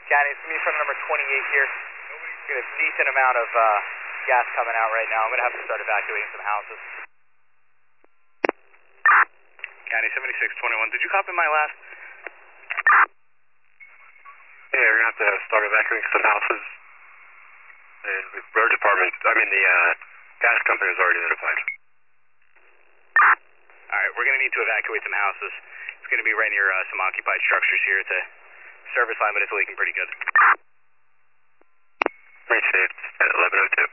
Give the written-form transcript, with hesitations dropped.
County, it's me from number 28 here. We got a decent amount of gas coming out right now. I'm going to have to start evacuating some houses. County 7621, did you copy my last? Yeah, you're going to have to start evacuating some houses. The road department, the gas company is already notified. Alright, we're going to need to evacuate some houses. It's going to be right near some occupied structures here. It's a service line, but it's leaking pretty good. Received at 11:02.